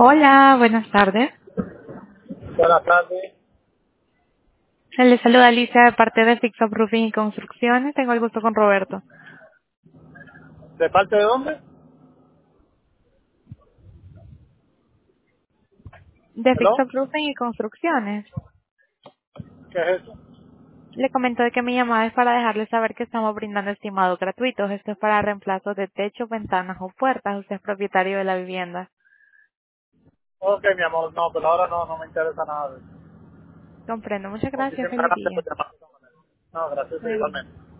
Hola, buenas tardes. Buenas tardes. Se le saluda Alicia de parte de Fix Up Roofing y Construcciones. Tengo el gusto con Roberto. ¿De parte de dónde? De Fix ¿Hello? Up Roofing y Construcciones. ¿Qué es eso? Le comento de que mi llamada es para dejarle saber que estamos brindando estimados gratuitos. Esto es para reemplazos de techo, ventanas o puertas. Usted es propietario de la vivienda. Ok, mi amor, no, pero ahora no me interesa nada de eso. Comprendo. Muchas gracias. Muchísimas Feliz gracias día. por llamar de esta manera. No, gracias Bye. igualmente.